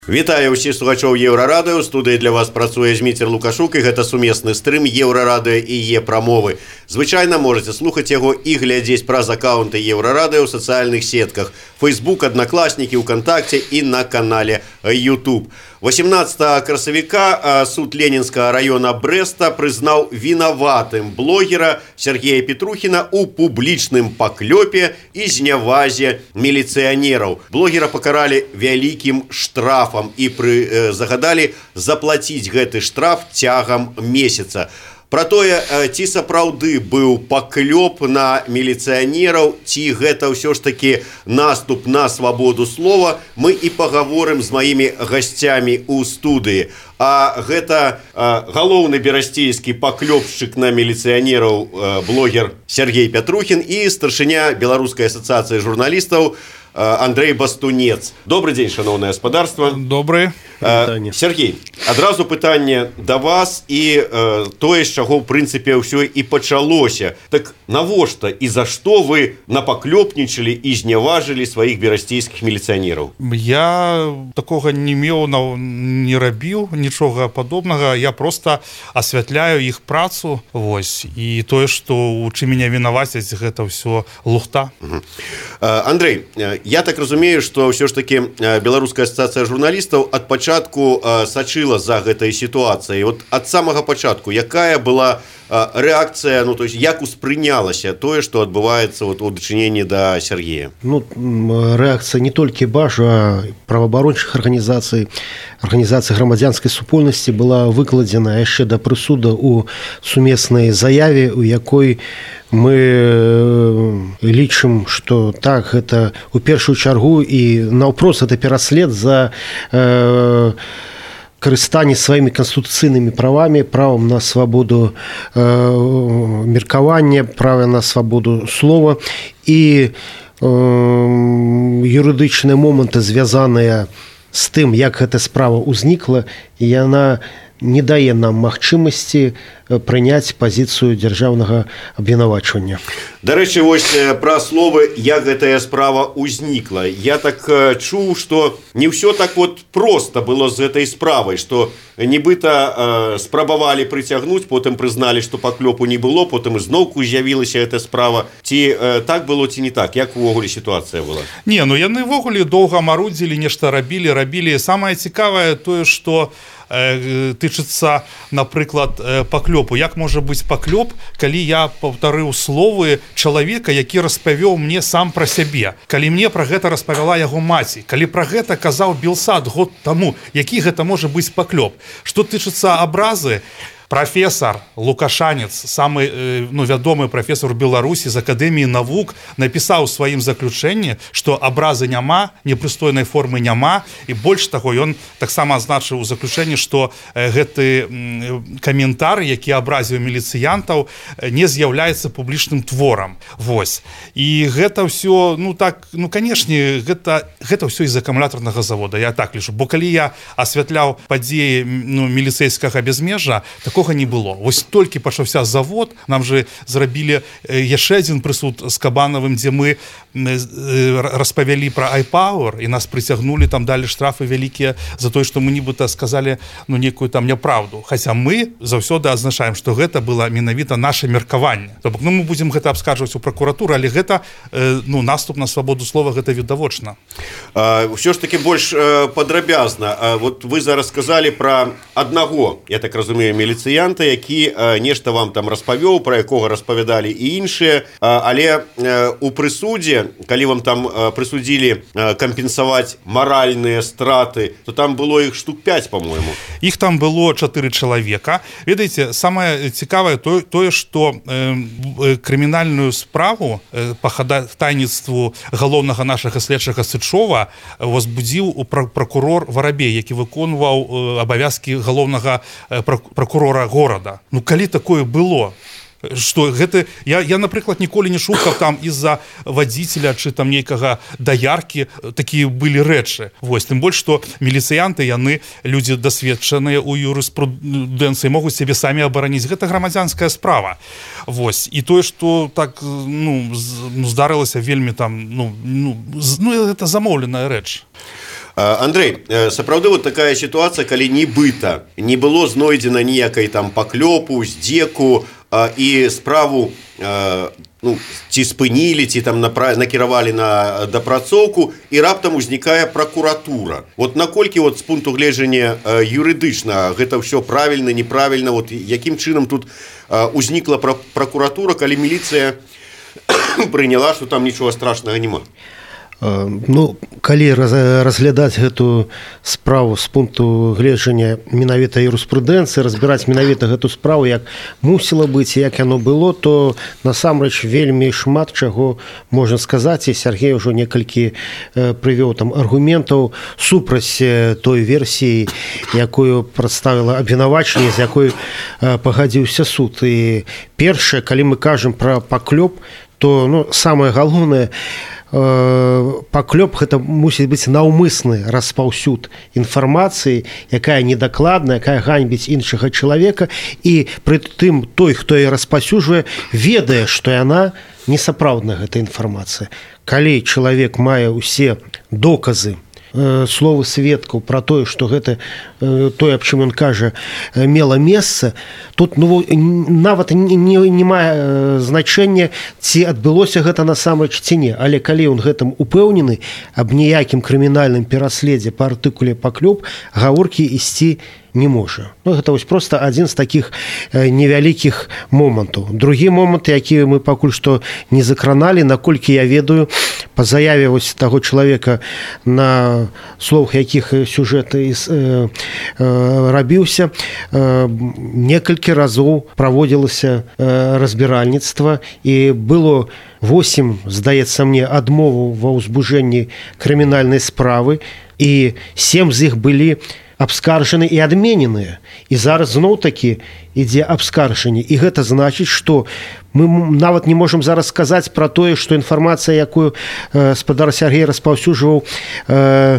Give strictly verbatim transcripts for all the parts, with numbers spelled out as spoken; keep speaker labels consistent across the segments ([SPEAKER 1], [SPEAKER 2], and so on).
[SPEAKER 1] Вітаю ўсіх слухачоў Еўрарадыё. У студыі для вас працуе Зміцер Лукашук, і гэта сумесны стрым Еўрарадыё і Е-прамовы. Звычайна можаце слухаць яго і глядзець праз акаунты Еўрарадыё ў сацыяльных сетках Facebook, Аднакласнікі, УКонтакце і на канале YouTube. восемнадцатага красавіка суд Ленінскага района Брэста прызнаў вінаватым блогера Сергея Петрухіна ў публічным паклёпе і знявазе міліцыянераў. Блогера пакаралі вялікім штрафам і пры, э, загадалі заплаціць гэты штраф цягам месяца. Пра тое, ці сапраўды быў паклёп на міліцыянераў, ці гэта ўсё ж такі наступ на свабоду слова, мы і пагаворым з маімі гасцямі ў студыі. А гэта а, галоўны берасцейскі паклёпшчык на міліцыянераў, а, блогер Сергей Петрухін і старшыня Беларускай асацыяцыі журналістаў Андрей Бастунец. Добрый дзень, шановное гаспадарства.
[SPEAKER 2] Добрый.
[SPEAKER 1] Сергей, адразу пытанне да вас і э, тое, з чаго, ў прынцыпе, ўсё і пачалося. Так навошта і за што вы напаклёпнічалі і зняважылі сваіх берасцейскіх міліцыянераў?
[SPEAKER 2] Я такога не меў, не рабіў, нічога падобнага. Я просто асвятляю іх працу. Вось. І тое, што у чым мяне вінавацяць, гэта ўсё лухта.
[SPEAKER 1] Угу. Андрей, я так разумею, што ўсё ж такі Беларуская асацыяцыя журналістаў ад пачатку сачыла за гэтай сітуацыяй. Вот ад самага пачатку, якая была рэакцыя, ну, то есть як успрынялася тое, што адбываецца вот, у дачыненні да Сергея?
[SPEAKER 3] Ну, рэакцыя не толькі БАЖ, а праваабарончых арганізацый, арганізацый грамадзянскай супольнасці была выкладзена яшчэ да прысуда ў сумеснай заяве, у якой мы лічым, што так, гэта у першую чаргу і наўпрост гэта пераслед за э, карыстанне сваімі канстытуцыйнымі правамі, правам на свабоду э, меркавання, права на свабоду слова і э, юрыдычныя моманты, звязаныя з тым, як гэта справа ўзнікла, і яна не дае нам магчымасці прыняць пазіцыю дзяржаўнага абвінавачвання.
[SPEAKER 1] Дарэчы, вось пра словы, як гэтая справа ўзнікла. Я так чуў, што не ўсё так вот проста было з гэтай справай, што нібыта э, спрабавалі прыцягнуць, потым прызналі, што паклёпу не было, потым зноўку з'явілася гэтая справа. Ці э, так было, ці не так? Як увогуле сітуацыя была?
[SPEAKER 2] Не, ну яны ўвогуле доўга марудзілі, нешта рабілі, рабілі. Самае цікавае тое, што тычыцца, напрыклад, паклёпу. Як можа быць паклёп, калі я паўтарыў словы чалавека, які распавёў мне сам пра сябе, калі мне пра гэта распавяла яго маці, калі пра гэта казаў Белсад год таму, які гэта можа быць паклёп? Што тычыцца абразы, прафесор Лукашанец, самы ну, вядомы прафесор Беларусі з Акадэміі навук, напісаў у сваім заключэнні, што абразы няма, непрыстойнай формы няма, і больш таго, ён таксама азначыў у заключэнні, што гэты каментар, які абразіў міліцыянтаў, не з'яўляецца публічным творам. Вось. І гэта ўсё, ну так, ну, канешне, гэта, гэта ўсё з акумулятарнага завода, я так лічу. Бо калі я асвятляў падзеі ну, міліцэйскага бязмежжа, такого не было. Вось толькі пачаўся завод, нам же зрабілі яшчэ адзін прысуд з Кабанавым, дзе мы распавялі пра iPower, і нас прыцягнулі, там далі штрафы вялікія за тое, што мы нібыта сказалі ну, некую там няправду. Хаця мы заўсёды адзначаем, што гэта было менавіта наше меркаванне. То бок, ну, мы будзем гэта абскарджваць у пракуратуру, але гэта ну, наступ на свабоду слова, гэта відавочна.
[SPEAKER 1] Ўсё ж таки больш падрабязна. Вот вы зараз сказалі пра аднаго, я так разумею, міліцыянта, які э, нешта вам там распавёў, пра якога распавядалі і іншыя, э, але э, у прысудзе, калі вам там э, прысудзілі э, кампенсаваць маральныя страты, то там было іх штук пяць, по-моему.
[SPEAKER 2] Іх там было чатыры чалавека. Ведаеце, самае цікавае тое, тое што э, крымінальную справу э, па хадайніцтву галоўнага нашага следчага Сычова возбудзіў пракурор Варабей, які выконваў э, абавязкі галоўнага э, пракурора горада. Ну, калі такое было? Што гэта, я, я, напрыклад, ніколі не шукаў там из-за вадзіцеля ці там нейкага даяркі такія былі рэчы. Вось, тым больш, што міліцыянты, яны людзі дасведчаныя ў юрыспрудэнцыі, могуць сябе самі абараніць. Гэта грамадзянская справа. Вось. І тое, што так, ну, здарылася вельмі там, ну, ну, ну гэта замоўленая рэч.
[SPEAKER 1] Андрей, сапраўды вот такая сітуацыя, калі нібыта не было знойдзена ніякай там паклёпу, здзеку і справу ну, ці спынілі, ці там накіравалі на дапрацоўку, і раптам узнікае пракуратура. Вот наколькі вот з пункту гледжання юрыдычна гэта ўсё правільна, неправільна, вот якім чынам тут узнікла пракуратура, калі міліцыя прыняла, што там нічога страшнага няма?
[SPEAKER 3] Ну, калі разглядаць гэту справу з пункту гледжання менавіта юрыспрудэнцыі, разбіраць менавіта гэту справу, як мусіла быць і як яно было, то насамрэч вельмі шмат чаго можна сказаць, і Сергей ўжо некалькі прывёў там аргументаў супраць той версіі, якую прадставіла абвінавачанне, з якой пагадзіўся суд. І першае, калі мы кажам пра паклёп, то ну, самае галоўнае, паклёп гэта мусіць быць наўмысны распаўсюд інфармацыі, якая недакладная, якая ганьбіць іншага чалавека, і пры тым той, хто яе распаўсюджвае, ведае, што яна несапраўдная, гэта інфармацыя. Калі чалавек мае ўсе доказы, словы сведкаў пра тое, што гэта тое, аб чым ён кажа, мела месца, тут ну, нават не, не, не мае значэння, ці адбылося гэта насамрэч ці не. Але калі ён гэтым упэўнены, аб ніякім крымінальным пераследзе па артыкуле паклёп гаворкі ісці не можа. Ну, гэта вось проста адзін з такіх невялікіх момантаў. Другі момант, які мы пакуль што не закраналі, наколькі я ведаю, па заяве вось таго чалавека, на словах якіх сюжэт э, э, рабіўся, э, некалькі разоў праводзілася э, разбіральніцтва, і было восем, здаецца мне, адмоваў ва ўзбужэнні крымінальнай справы, і сем з іх былі абскаржаны і адмененыя. І зараз зноў-такі ідзе абскаржанне. І гэта значыць, што мы нават не можам зараз сказаць пра тое, што інфармацыя, якую э, спадар Сергей распаўсюджваў, э,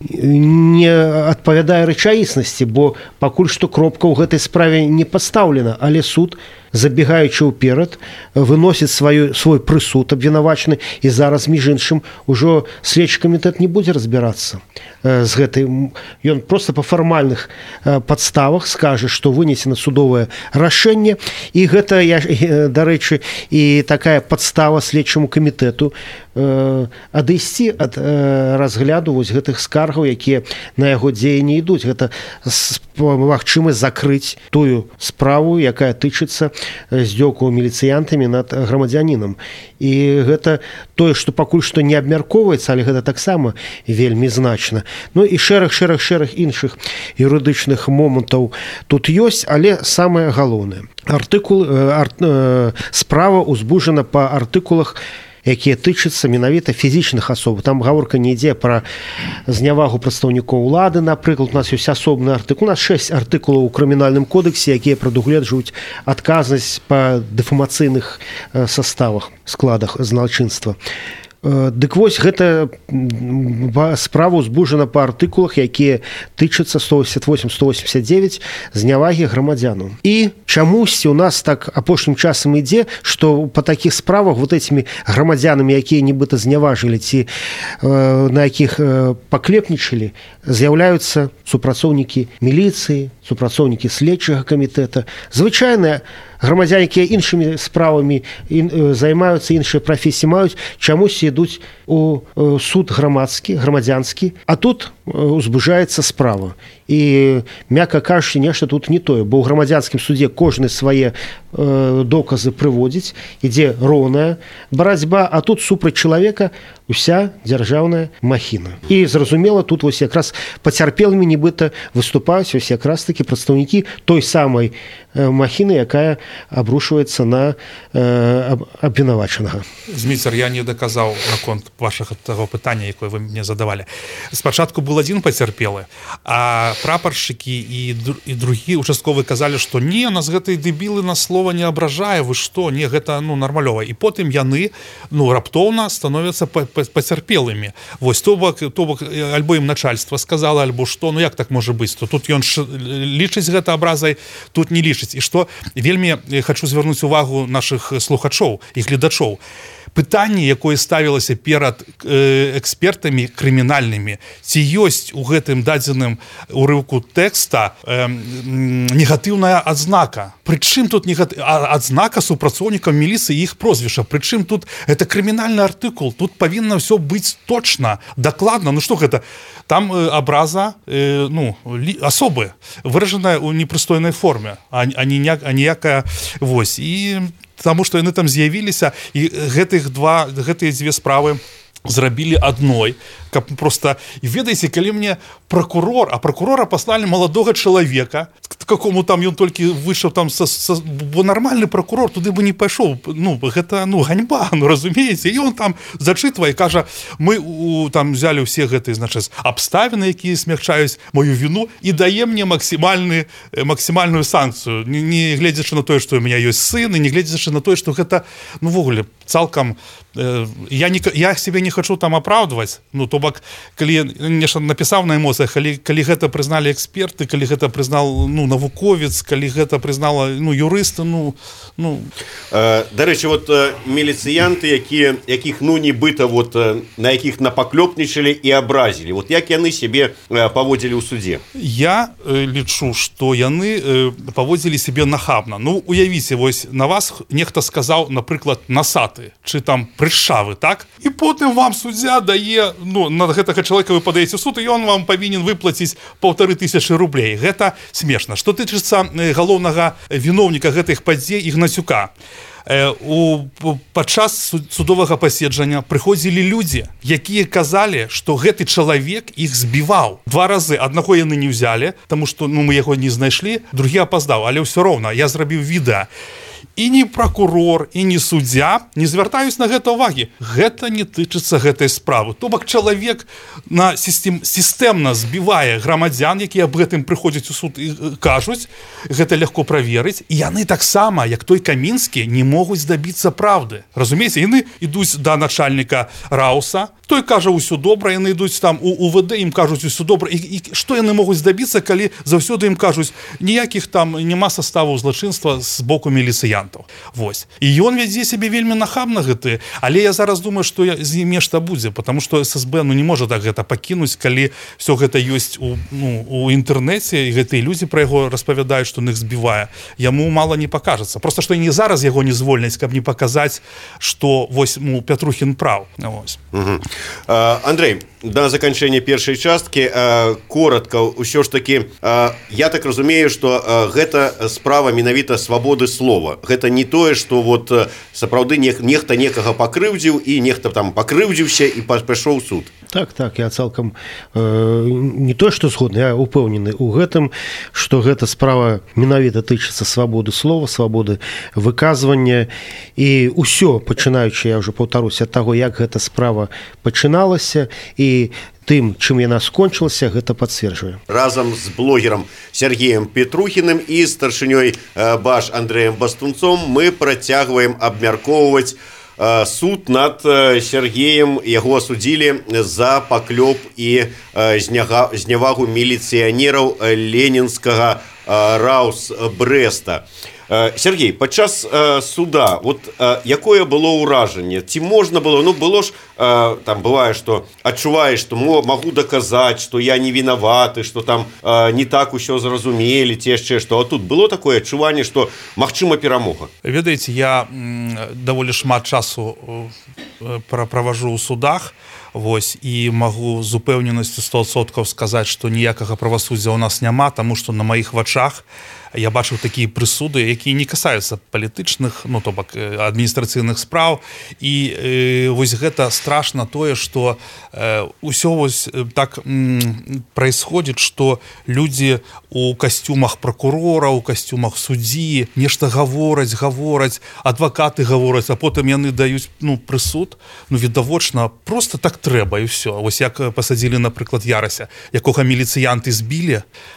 [SPEAKER 3] не адпавядае рэчаіснасці, бо пакуль што кропка ў гэтай справе не пастаўлена, але суд, забегаючы ўперад, выносіць сваю, свой прысуд абвінавачаны, і зараз, між іншым, ужо следчы камітэт не будзе разбірацца э, з гэтай. Ён проста па фармальных э, падставах скажа, што вынесена судовае рашэнне, і гэта, я, дарэчы, і такая падстава следчаму камітэту э, адысці ад э, разгляду вось гэтых скаргаў, якія на яго дзеянні ідуць. Гэта магчымасць закрыць тую справу, якая тычыцца здзёку міліцыянтамі над грамадзянінам. І гэта тое, што пакуль што не абмяркоўваецца, але гэта таксама вельмі значна. Ну і шэраг шэраг шэраг іншых юрыдычных момантаў тут ёсць, але самае галоўнае. Артыкул, ар, справа ўзбужана па артыкулах, якія тычацца менавіта фізічных асоб. Там гаворка не ідзе пра знявагу прадстаўнікоў улады, напрыклад, у нас ёсць асобны артыкул, у нас шэсць артыкулаў у крымінальным кодексе, якія прадугледжваюць адказнасць па дэфамацыйных саставах, складах злачынства. Дык вось гэта справа ўзбужана па артыкулах, якія тычацца сто восемьдесят восемь сто восемьдесят девять знявагі грамадзянаў. І чамусьці у нас так апошнім часам ідзе, што па такіх справах вот этими грамадзянамі, якія нібыта зняважылі ці э, на якіх э, паклепнічалі, з'яўляюцца супрацоўнікі міліцыі, супрацоўнікі следчага камітэта, звычайныя грамадзяне, якія іншымі справамі займаюцца, іншыя прафесіі маюць, чамусь ідуць у суд грамадскі, грамадзянскі, а тут узбужаецца справа. І, мякка кажучы, нешта тут не тое, бо ў грамадзянскім судзе кожны свае э, доказы прыводзіць, ідзе роўная барацьба, а тут супраць чалавека уся дзяржаўная махіна. І, зразумела, тут вось якраз пацярпелымі нібыта выступаюць вось якраз такі прадстаўнікі той самай э, махіны, якая абрушваецца на э, абвінавачанага.
[SPEAKER 2] Зміцер, я не даказаў наконт вашага таго пытання, якое вы мне задавалі. Спачатку был адзін пацярпелы, а прапаршчыкі і, і другі участковы казалі, што не, нас гэтай дэбілы на слова не абражае, вы што, не, гэта ну, нармалёва. І потым яны ну, раптоўна становяцца пацярпелымі. Вось то бок, то бок альбо ім начальства сказала, альбо што, ну як так можа быць? То тут ён ш... лічыць гэта абразай, тут не лічыць. І што вельмі хочу звярнуць увагу нашых слухачоў і гледачоў. пытанне, якое ставілася перад э, экспертамі крымінальнымі, ці ёсць у гэтым дадзеным урыўку тэкста э, негатыўная адзнака. Прычым тут негат... адзнака супрацоўнікам міліцыі іх прозвішча. Прычым тут это крымінальны артыкул, тут павінна ўсё быць точна, дакладна. Ну што гэта? Там э, абраза э, ну, ли, асобы, выражаная ў непрыстойнай форме, а, а, не, а ніякая вось. І таму што яны там з'явіліся, і гэтых два, гэтыя дзве справы зрабілі адной, каб просто... І ведаеце, калі мне прокурор, а прокурора паслалі маладога чалавека, какому там ён толькі выйшаў там, са, са, бо нармальны прокурор туды бы не пайшоў, ну, гэта, ну, ганьба, ну, разумееце, і он там зачытвае, кажа, мы у, там взяли ўсе гэтыя, значыць, абставіны, якія смягчаюць мою віну, і дае мне максімальны, максімальную санкцыю, не, не гледзячы на тое, што у меня ёсць сын, і не гледзячы на тое, што гэта, ну, ввогуле, цалкам, э, я, не, я себе не хочу там апраўдваць, ну, то бок, калі нешта напісаў на эмоцыях, калі, калі гэта прызналі эксперты, калі гэта прызнал, ну, навуковец, калі гэта прызнала, ну, юрысты, ну, ну...
[SPEAKER 1] Э, дарэчы, вот э, міліцыянты, якія, якіх, ну, нібыта, вот, э, на якіх напаклёпнічалі і абразілі, вот як яны сябе э, паводзілі ў судзе?
[SPEAKER 2] Я э, лічу, што яны э, паводзілі сябе нахабна. Ну, уявіце, вось, на вас нехта сказаў, напрыклад, насаты, чы там прышавы, так? І потым вам суддзя дае, ну, на гэтага чалавека вы падаеце ў суд, і ён вам павінен выплаціць паўтары тысячы рублей. Гэта смешна. Што тычыцца галоўнага віноўніка гэтых падзей Ігнацюка, у падчас судовага паседжання прыходзілі людзі, якія казалі, што гэты чалавек іх збіваў два разы. Аднаго яны не ўзялі, таму што, ну, мы яго не знайшлі, другі апаздаў, але ўсё роўна я зрабіў відэа. І ні прокурор, і ні суддзя не звяртаюць на гэта ўвагі. Гэта не тычыцца гэтай справы. То бок чалавек на сістэм, сістэмна збівае грамадзян, якія аб гэтым прыходзяць у суд і кажуць, гэта легко праверыць, і яны таксама, як той Камінскі, не могуць дабіцца правды. Разумееце, яны ідуць да начальніка Рауса, той кажа ўсё добра, яны ідуць там у УВД, ім кажуць усё добра. І, і што яны могуць дабіцца, калі заўсёды ім кажуць, ніякіх там няма составу злачынства з боку міліцыянтаў. Вось. І ён вядзе сябе вельмі нахабна гэты, але я зараз думаю, што з ім нешта будзе, потому што ССБ, ну, не можа так гэта пакінуць, калі все гэта ёсць у, ну, у інтэрнэце, і гэтыя людзі пра яго распавядаюць, што іх збівае. Яму мала не пакажацца. Просто што і не зараз яго не звольняць, каб не паказаць, што вось, ну, Пятрухін праў. Вось.
[SPEAKER 1] Угу. Андрей, да заканчэння першай часткі коротка, ўсё ж такі, я так разумею, што гэта справа менавіта свабоды слова. Гэта не тое, што вот сапраўды нехта некага пакрыўдзіў і нехта там пакрыўдзіўся і пайшоў суд.
[SPEAKER 3] Так, так, я цалкам э, не то, што згодны, я упэўнены ў гэтым, што гэта справа менавіта тычыцца свабоды слова, свабоды выказвання, і ўсё, пачынаючы, я ўжо паўтаруся, ад таго, як гэта справа пачыналася, і тым, чым яна скончылася, гэта пацверджвае.
[SPEAKER 1] Разам з блогерам Сергеем Петрухіным і старшынёй БАШ Андрэем Бастунцом мы працягваем абмяркоўваць суд над Сергеем. Яго асудзілі за паклёп і знявагу міліцыянераў ленінскага Раус Брэста. Сергей, падчас суда, вот якое было ўражанне? Ці можна было, ну, было ж, там бывае, што адчуваеш, што магу даказаць, што я не вінаваты, што там не так усё зразумелі, ці яшчэ што. А тут было такое адчуванне, што магчыма перамога?
[SPEAKER 2] Ведаеце, я даволі шмат часу праважу ў судах, вось, і магу з упэўненасцю сто адсоткаў сказаць, што ніякага правасуддзя ў нас няма, таму што на маіх вачах я бачыў такія прысуды, якія не касаюцца палітычных, ну, то бок адміністрацыйных спраў, і э, вось гэта страшна тое, што э, ўсё вось так м, происходит, што людзі у касцюмах прокурора, у касцюмах суддзі нешта гавораць, гавораць, адвакаты гавораць, а потым яны даюць, ну, прысуд, ну, відавочна, просто так трэба, і ўсё. Вось як пасадзілі, напрыклад, Ярася, якога міліцыянты збілі,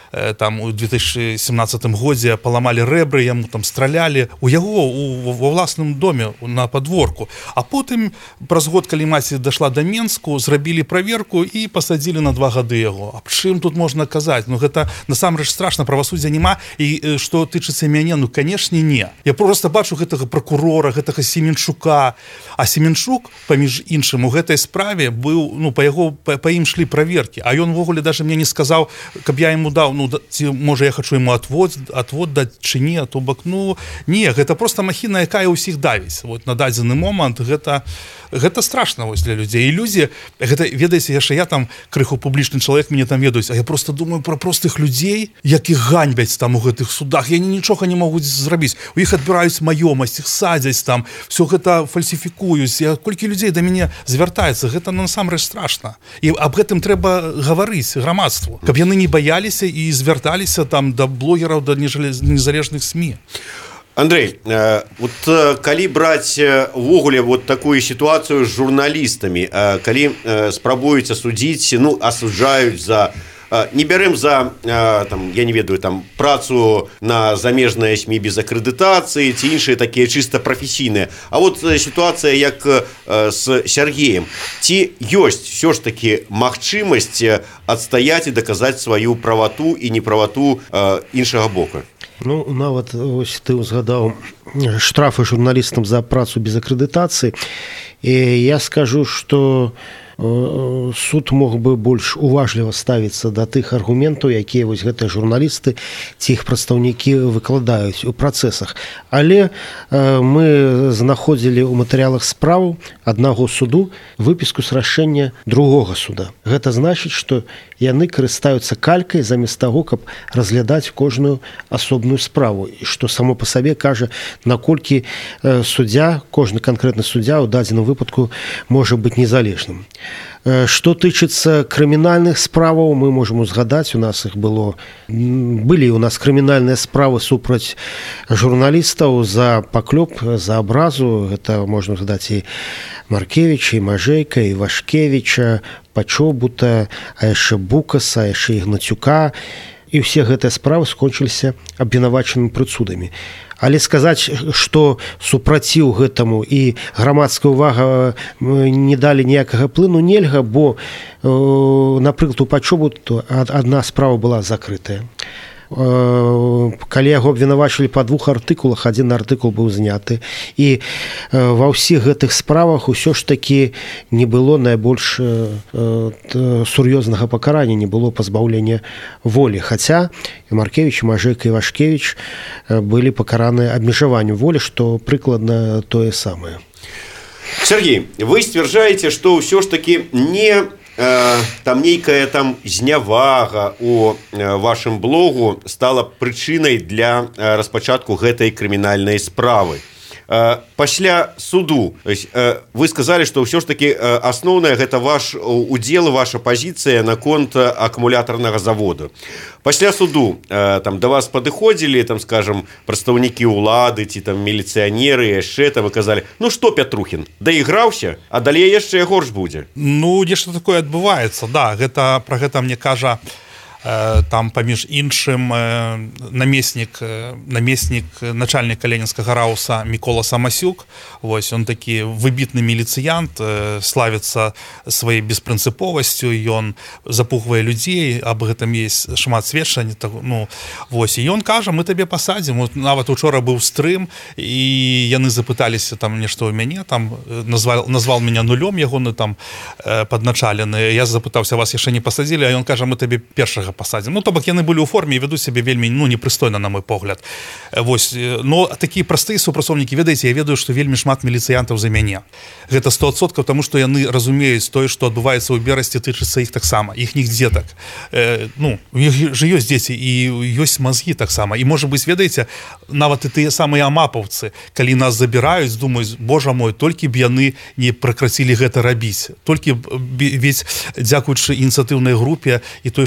[SPEAKER 2] там у две тысячи семнадцатым годзе паламалі рэбры, яму там стралялі у яго у, ва ўласным доме на падворку. А потым праз год, калі маці дайшла да Менску, зрабілі праверку і пасадзілі на два гады яго. Аб чым тут можна казаць? Ну гэта насамрэч страшна, правасуддзя няма. І што тычыцца мяне, ну канешне не. Я просто бачу гэтага прокурора, гэтага Семенчука. А Семенчук, паміж іншым, у гэтай справе быў, ну па яго па, па ім шлі праверкі. А ён увогуле даже мне не сказаў, каб я яму даў, ну ці можа я хачу яму отвод, отвод даць чи не, а то бок, ну не, гэта просто махіна, якая ўсіх давіць. Вот на дадзены момант гэта гэта страшна вось для людзей. Ілюзія, гэта ведаеце, яшчэ я там крыху публічны чалавек, мяне там ведаюць, а я просто думаю пра простых людзей, якіх ганьбяць там у гэтых судах. Я нічога не могуць зрабіць. У іх адбіраюць маёмасць, іх садзяць там, все гэта фальсіфікуюць. Я колькі людзей да мяне звяртаецца, гэта насамрэч страшна. І аб гэтым трэба гаварыць грамадству, каб яны не баяліся і звярталіся там да блогераў, да незалежных СМІ.
[SPEAKER 1] Андрей, э, вот э, калі браць увогуле вот такую ситуацию с журналистами, э, калі э, спрабуюць асудзіць, ну асуджаюць за э, не бярем за э, там, я не ведаю там працу на замежныя СМІ без акрэдытацыі ці іншыя такія чыста прафесійныя. А вот э, ситуация як э, с Сергеем, ці ёсць все ж таки магчымасць адстаяць і даказаць сваю правату і неправату э, іншага боку?
[SPEAKER 3] Ну, нават ось ты узгадаў штрафы журналістам за працу без акрэдытацыі. І я скажу, што суд мог бы больш уважліва ставіцца да тых аргументаў, якія вось гэтыя журналісты ці іх прадстаўнікі выкладаюць у працэсах. Але мы знаходзілі ў матэрыялах справу аднаго суду выпіску з рашэння другога суда. Гэта значыць, што яны карыстаюцца калькай замест таго, каб разглядаць кожную асобную справу. І што само па сабе кажа, наколькі суддзя, кожны канкрэтны суддзя ў дадзеным выпадку можа быць незалежным. Што тычыцца крымінальных справаў, мы можам узгадаць, у нас іх было, былі у нас крымінальныя справы супраць журналістаў за паклёп, за абразу. Гэта можна узгадаць і Маркевіча, і Мажэйка, і Вашкевіча, Пачобута, а яшчэ Букаса, а яшчэ Ігнацюка. І ўсе гэтыя справы скончыліся абвінавачанымі прысудамі. Але сказаць, што супраціў гэтаму і грамадская ўвага не далі ніякага плыну, нельга, бо, напрыклад, у Пачобуту адна справа была закрытая. Калі яго абвінавачылі па двух артыкулах, адзін артыкул быў зняты. І ва ўсіх гэтых справах усё ж такі не было найбольш сур'ёзнага пакарання, не было пазбаўлення волі. Хаця і Маркевіч, і Мажэйка, і Вашкевіч былі пакараныя абмежаванню волі, што прыкладна тое самае.
[SPEAKER 1] Сергей, вы сцвярджаеце, што ўсё ж такі не там нейкая там знявага у вашым блогу стала прычынай для распачатку гэтай крымінальнай справы. Пасля суду вы сказалі, што ўсё ж такі асноўнае гэта ваш удзел, ваша пазіцыя наконт акумулятарнага заводу. Пасля суду там да вас падыходзілі, там скажем, прадстаўнікі ўлады ці там міліцыянеры, яшчэ там вы казалі: ну што, Пятрухін, даіграўся, а далей яшчэ горш будзе.
[SPEAKER 2] Ну нешта такое адбываецца, да, гэта пра гэта мне кажа там паміж іншым намеснік намеснік начальніка ленінскага рауса Мікола Самасюк. Вось он такі выбітны міліцыянт, славіцца сваёй беспрынцыповасцю, ён запугвае людзей, аб гэтым есть шмат сведчанняў. Ну вось, і ён кажа: мы табе пасадзім. Вот нават учора быў стрым, і яны запыталіся там нешта ў мяне, там назвал назвал меня нулём ягоны там падначалены. Я запытаўся: вас яшчэ не пасадзілі? А ён кажа: мы табе першага пасадзім. Ну то бок яны былі ў форме і вядуць сябе вельмі, ну, непрыстойна, на мой погляд. Вось, но такія простыя супрацоўнікі, ведаеце, я ведаю, што вельмі шмат міліцыянтаў за мяне. Гэта сто адсоткаў, таму што яны разумеюць тое, што адбываецца ў Берасці, тычыцца іх таксама, іхніх дзетак. Э, ну, у іх жа ёсць дзеці і ёсць мазгі таксама. І можа быць, ведаеце, нават і тыя самыя амапаўцы, калі нас забіраюць, думаюць: божа мой, толькі б яны не пракрацілі гэта рабіць. Толькі ведь дзякуючы ініцыятыўнай групе і той, што мы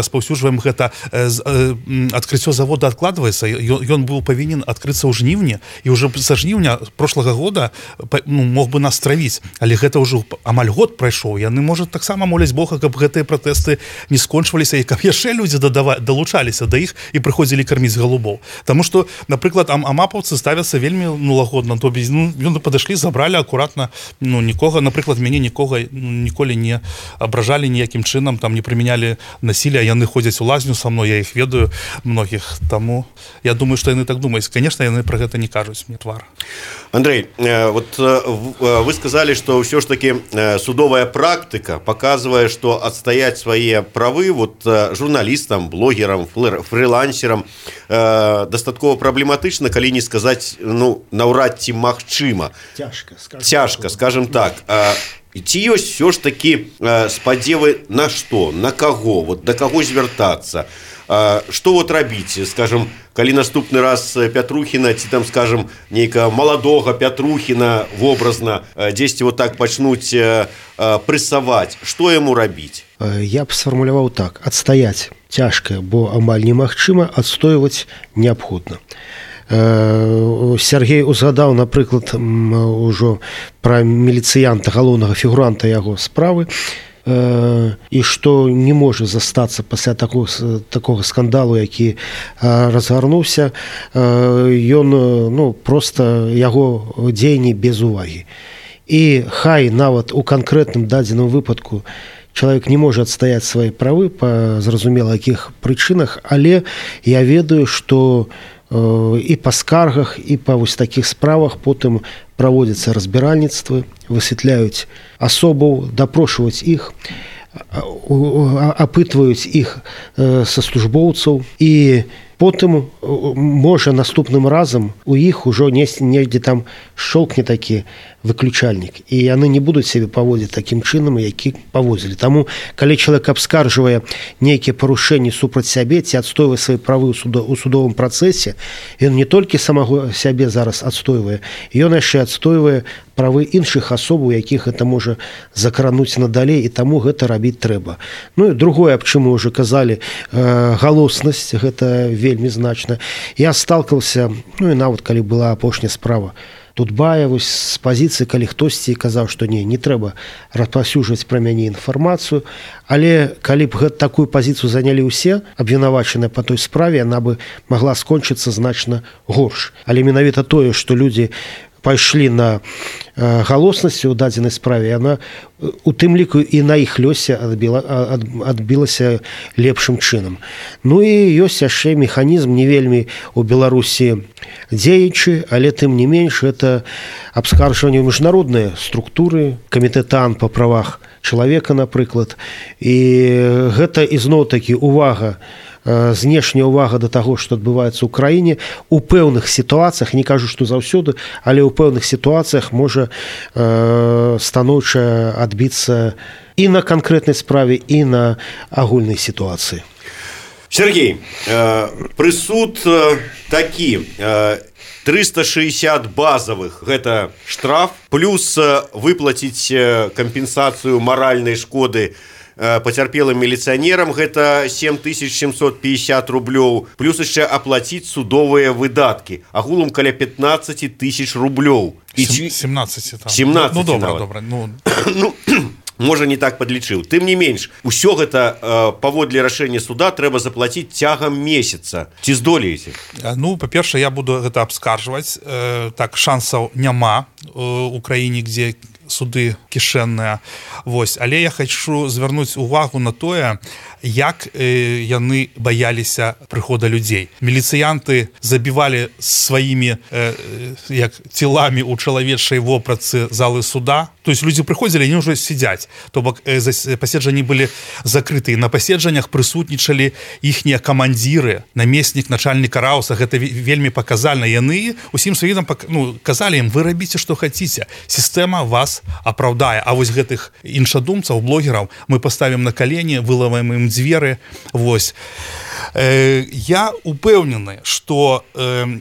[SPEAKER 2] распаўсюджваем гэта адкрыццё завода адкладваецца, ён быў павінен адкрыцца ў жніўні, і ўжо са жніўня прошлага года ну, мог бы нас травіць, але гэта ўжо амаль год прайшоў. Яны, можа, таксама моляць Бога, каб гэтыя пратэсты не скончваліся і каб яшчэ людзі далучаліся да іх і прыходзілі карміць голубоў. Таму што, напрыклад, ам амапаўцы ставяцца вельмі ну, лагодна, то без ну, яны падышлі, забралі акуратна, ну нікога, напрыклад, мяне нікога ну, ніколі не абражалі ніякім чынам, там не прымянялі насилля, яны ходзяць у лазню са мной, я іх ведаю многіх, таму я думаю, што яны так думаюць. Конечно, яны пра гэта не кажуць мне твар.
[SPEAKER 1] Андрей, вот вы сказали, что все ж таки судовая практика показывает, что отстоять свои правы вот журналистам, блогерам, фрилансерам достатково проблематично, коли не сказать, ну, наўрад ці магчыма.
[SPEAKER 3] Тяжко, скажем,
[SPEAKER 1] Тяжко, скажем так. Ці ёсць все ж таки спадзевы на што, на каго, вот да каго звяртацца? Што вот рабіць, скажем, калі наступны раз Пятрухіна ці там, скажем, нейкага маладога Пятрухіна вобразна дзесьці вот так пачнуць прэсаваць, што яму рабіць?
[SPEAKER 3] Я б сфармуляваў так: адстаяць цяжка, бо амаль немагчыма, адстойваць неабходна. Сергей узгадаў, напрыклад, ужо пра міліцыянта, галоўнага фігуранта яго справы, і што не можа застацца пасля такого, такого скандалу, які разгарнуўся, ён ну, проста яго дзеянні без увагі. І хай нават у канкрэтным дадзеным выпадку чалавек не можа адстаяць свае правы па зразумела якіх прычынах, але я ведаю, што і па скаргах, і па вось такіх справах потым праводзяцца разбіральніцтвы, высвятляюць асобаў, дапрошваюць іх, апытваюць іх са службоўцаў, і потым можа наступным разам у іх ужо недзе там шчолкне такі выключальнік, і яны не будуць сябе паводзіць такім чынам, які паводзілі. Таму калі чалавек абскарджвае нейкія парушэнні супраць сябе ці адстойвае свае правы ў судо, у судовым працэсе, ён не толькі самого сябе зараз адстойвае, ён яшчэ адстойвае правы іншых асоб, у якіх гэта можа закрануць надалей, і таму гэта рабіць трэба. Ну і другое, аб чым мы ўжо казалі, э, галоснасць, гэта вельмі значна. Я сталкиваўся, ну і нават калі была апошняя справа Тутбая, вось з пазіцыі, калі хтосьці казаў, што не, не трэба распаўсюджваць пра мяне інфармацыю, але калі б гэта такую пазіцыю занялі ўсе абвінавачаныя па той справе, яна бы магла скончыцца значна горш. Але менавіта тое, што людзі пайшлі на э, галоснасць у дадзенай справе, яна у тым ліку і на іх лёсе адбіла, ад, адбілася лепшым чынам. Ну і ёсць яшчэ механізм не вельмі у Беларусі дзеючы, але тым не менш гэта абскарджванне ў міжнародныя структуры, камітэт ААН па правах чалавека, напрыклад, і гэта ізноў-такі увага, знешняя ўвага да таго, што адбываецца ў краіне, у пэўных сітуацыях, не кажу, што заўсёды, але ў пэўных сітуацыях можа э, станоўча адбіцца і на канкрэтнай справе, і на агульнай сітуацыі.
[SPEAKER 1] Сергей, э, прысуд э, такі, э, триста шестьдесят базовых, гэта штраф, плюс э, выплаціць э, кампенсацыю маральнай шкоды пацярпелым міліцыянерам, гэта семь тысяч семьсот пятьдесят рублёў, плюс яшчэ аплаціць судовыя выдаткі, агулам каля пятнадцать тысяч рублёў.
[SPEAKER 2] І семнадцать там.
[SPEAKER 1] семнадцать
[SPEAKER 2] ну, ну, добра,
[SPEAKER 1] нават.
[SPEAKER 2] добра. Ну...
[SPEAKER 1] ну, можа, не так падлічыў. Тым не менш, усё гэта э, паводле рашэння суда трэба заплаціць цягам месяца. Ці здолееце?
[SPEAKER 2] Ну, па-першае, я буду гэта абскарджваць. Э, так, шансаў няма э, у краіне, дзе суды кішэнныя. Вось. Але я хачу звярнуць увагу на тое, як э, яны баяліся прыхода людзей. Міліцыянты забівалі сваімі э, як целамі ў чалавечай вопратцы залы суда. То есть людзі прыходзілі, они ўжо сядзяць. То бок э, паседжанні былі закрытыя. На паседжаннях прысутнічалі іхнія камандзіры, намеснік начальніка Рауса. Гэта вельмі паказальна. Яны усім сваім ну, казалі ім: вы рабіце, што хаціце. Сістэма вас апраўдае. А вось гэтых іншадумцаў, блогераў мы паставім на калені, вылаваем ім дзверы. Вось. Э, я упэўнены, што э,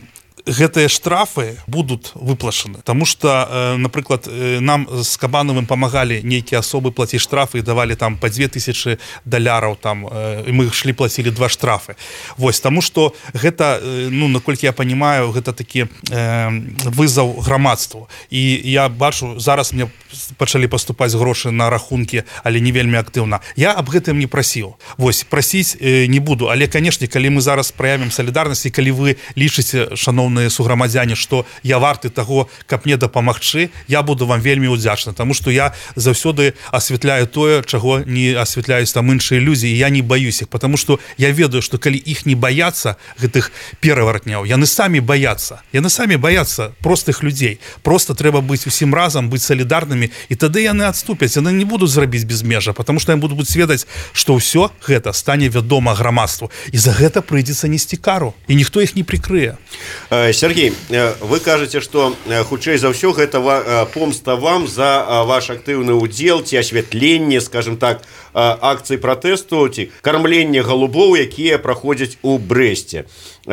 [SPEAKER 2] гэтыя штрафы будут выплачаны, потому что, напрыклад, нам з Кабанавым памагалі нейкія асобы плаціць штрафы і давалі там по две тысячи даляраў, там і мы шлі плацілі два штрафы. Вось, тому что гэта, ну, наколькі я понимаю, гэта такі э, вызов грамадству. І я бачу, зараз мне пачалі паступаць грошы на рахункі, але не вельмі актыўна. Я аб гэтым не прасіў. Вось, прасіць э, не буду, але, канешне, калі мы зараз праявім салідарнасць, і калі вы лічыце, шановныя суграмадзяне, што я варты таго, каб мне дапамагчы, я буду вам вельмі удзячны, таму што я заўсёды асвятляю тое, чаго не асвятляюць там іншыя ілюзіі, і я не баюсь іх, потому што я ведаю, што калі іх не баяцца, гэтых перавартняў, яны самі баяцца, яны самі баяцца простых людзей. Просто трэба быць усім разам, быць салідарнымі, і тады яны адступяць, яны не будуць зрабіць без межа, потому што яны будуць ведаць, што ўсё гэта стане вядома грамадству, і за гэта прыйдзецца несці кару, і ніхто іх не прикрые.
[SPEAKER 1] Сергей, вы кажаце, што хутчэй за ўсё гэта помста вам за ваш актыўны удзел ці асвятленне, скажем так, акцый пратэсту ці кармленне галубоў, якія праходзяць у Брэсце.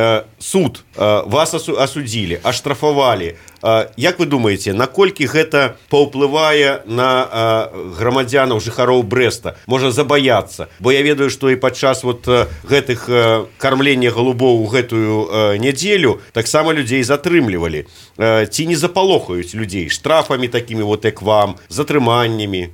[SPEAKER 1] Суд вас асудзілі, аштрафавалі. Як вы думаеце, наколькі гэта паўплывае на грамадзянаў, жыхароў Брэста? Можа забаяцца? Бо я ведаю, што і падчас вот гэтых кармлення галубоў у гэтую нядзелю таксама людзей затрымлівалі. Ці не запалохаюць людзей штрафамі такімі, вот як вам, затрыманнямі?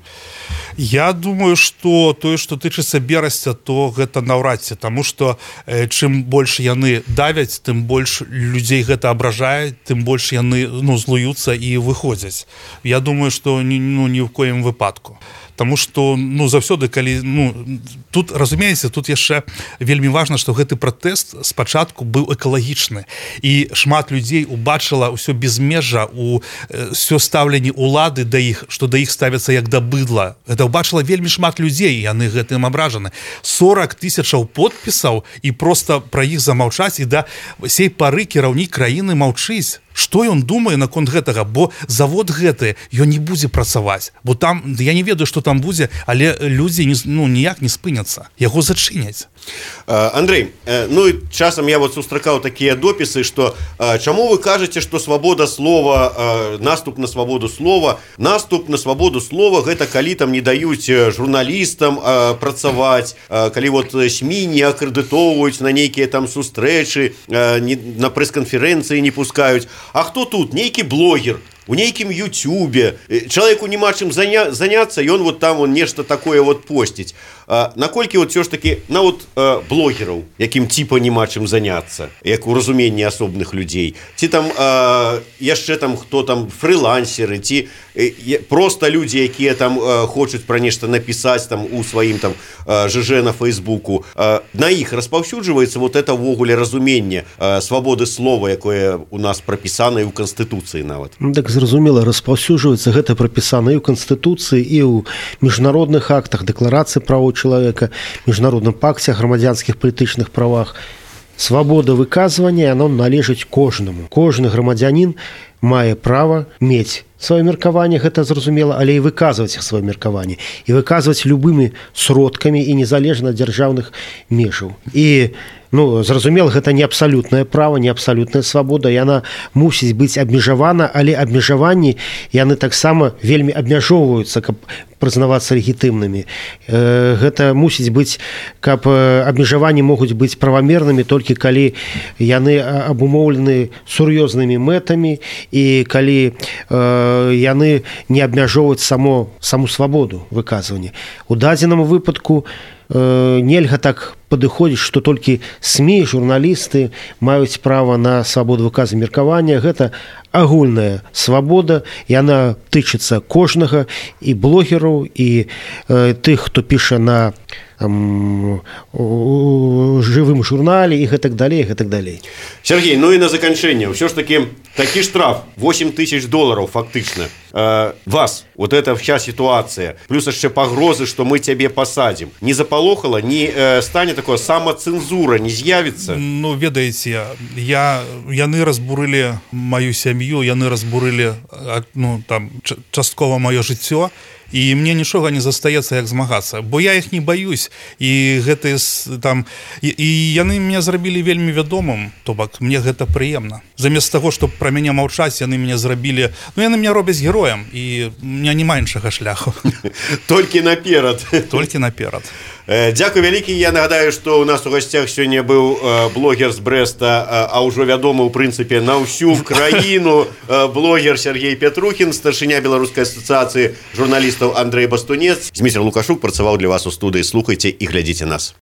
[SPEAKER 2] Я думаю, што тое, што тычыцца Берасця, то гэта наўрад ці, таму што э, чым больш яны давяць, тым больш людзей гэта абражае, тым больш яны, ну, злуюцца і выходзяць. Я думаю, што ні, ну, ні ў коім выпадку. Таму што, ну, заўсёды, калі, ну, тут, разумееце, тут яшчэ вельмі важна, што гэты пратэст спачатку быў экалагічны, і шмат людзей убачыла ўсё безмежжа, у ўсё стаўленне ўлады да іх, што да іх ставяцца як да быдла. Гэта убачыла вельмі шмат людзей, яны гэтым абражаны. сорок тысячаў подпісаў, і проста пра іх замаўчаць, і да сей пары кіраўнік краіны маўчыць. Што ён думае наконт гэтага, бо завод гэты, ён не будзе працаваць, бо там, я не ведаю, што там будзе, але людзі, ну, ніяк не спыняцца, яго зачыняць.
[SPEAKER 1] Андрей, ну і часам я вот сустракаў такія допісы, што чаму вы кажаце, што свабода слова, наступ на свабоду слова, наступ на свабоду слова, гэта калі там не даюць журналістам працаваць, калі вот СМІ не акрэдытоўваюць на нейкія там сустрэчы, на прэс-канферэнцыі не пускаюць. А хто тут? Нейкі блогер у нейкім ютюбе, чалавеку няма чым заня... заняцца, ён вот там он нешта такое вот посціць. А, наколькі вот все ж таки на вот а, блогераў, якім типа няма чым заняцца, як у разуменні асобных людзей, ці там а, яшчэ там хто там фрылансеры, ці э, просто людзі, якія там а, хочуць пра нешта напісаць там у сваім там а, ЖЖ на Фейсбуку, а, на іх распаўсюджваецца вот это ввогуле разуменне а, свабоды слова, якое у нас прапісана і ў Канстытуцыі нават.
[SPEAKER 3] Так зразумела, распаўсюджваецца гэта прапісана і ў Канстытуцыі, і ў міжнародных актах, дэкларацыі правоў чалавека, міжнародным пакце о грамадзянскіх палітычных правах. Свабода выказвання, яно належыць кожнаму. Кожны грамадзянін мае права мець сваё меркаванне, гэта зразумела, але і выказваць іх сваё меркаванне, і выказваць любымі сродкамі і незалежна ад дзяржаўных межаў. І ну, зразумела, гэта не абсалютнае права, не абсалютная свабода, яна мусіць быць абмежавана, але абмежаванні яны таксама вельмі абмяжоўваюцца, каб прызнавацца легітымнымі. Гэта мусіць быць, каб абмежаванні могуць быць правамернымі толькі калі яны абумоўлены сур'ёзнымі мэтамі і калі яны не абмяжоўваюць само, саму свабоду выказвання. У дадзеным выпадку нельга так падыходзіць, што толькі СМІ, журналісты маюць права на свабоду выказвання меркавання. Гэта агульная свабода, яна тычыцца кожнага, і блогераў, і э, тых, хто піша на там, жывым журнале і гэтак далей, гэтак далей.
[SPEAKER 1] Сергей, ну і на заканчэнне, ўсё ж такі такі штраф восемь тысяч долараў фактычна. Э, вас, вот эта вся ситуация, плюс яшчэ пагрозы, што мы цябе пасадзім, не запалохала, не э, стане такое самацэнзура, не з'явіцца?
[SPEAKER 2] Ну, ведаеце, я, яны разбурылі маю сям'ю, яны разбурылі, ну, там, часткова маё жыццё, і мне нічога не застаецца як змагацца, бо я іх не баюсь, і гэтыя там і, і яны мяне зрабілі вельмі вядомым, то бок мне гэта прыемна. Замест таго, што пра мяне маўчаць, яны мяне зрабілі, ну яны мяне робяць героем, і у меня няма іншага шляху.
[SPEAKER 1] Толькі наперад.
[SPEAKER 2] Толькі наперад.
[SPEAKER 1] Дзякуй вялікі. Я нагадаю, што у нас у гасцях сёння быў блогер з Брэста, а ўжо вядомы ў прынцыпе на ўсю краіну блогер Сергей Петрухін, старшыня Беларускай асацыяцыі журналістаў Андрэй Бастунец. Зміцер Лукашук працаваў для вас у студыі. Слухайце і глядзіце нас.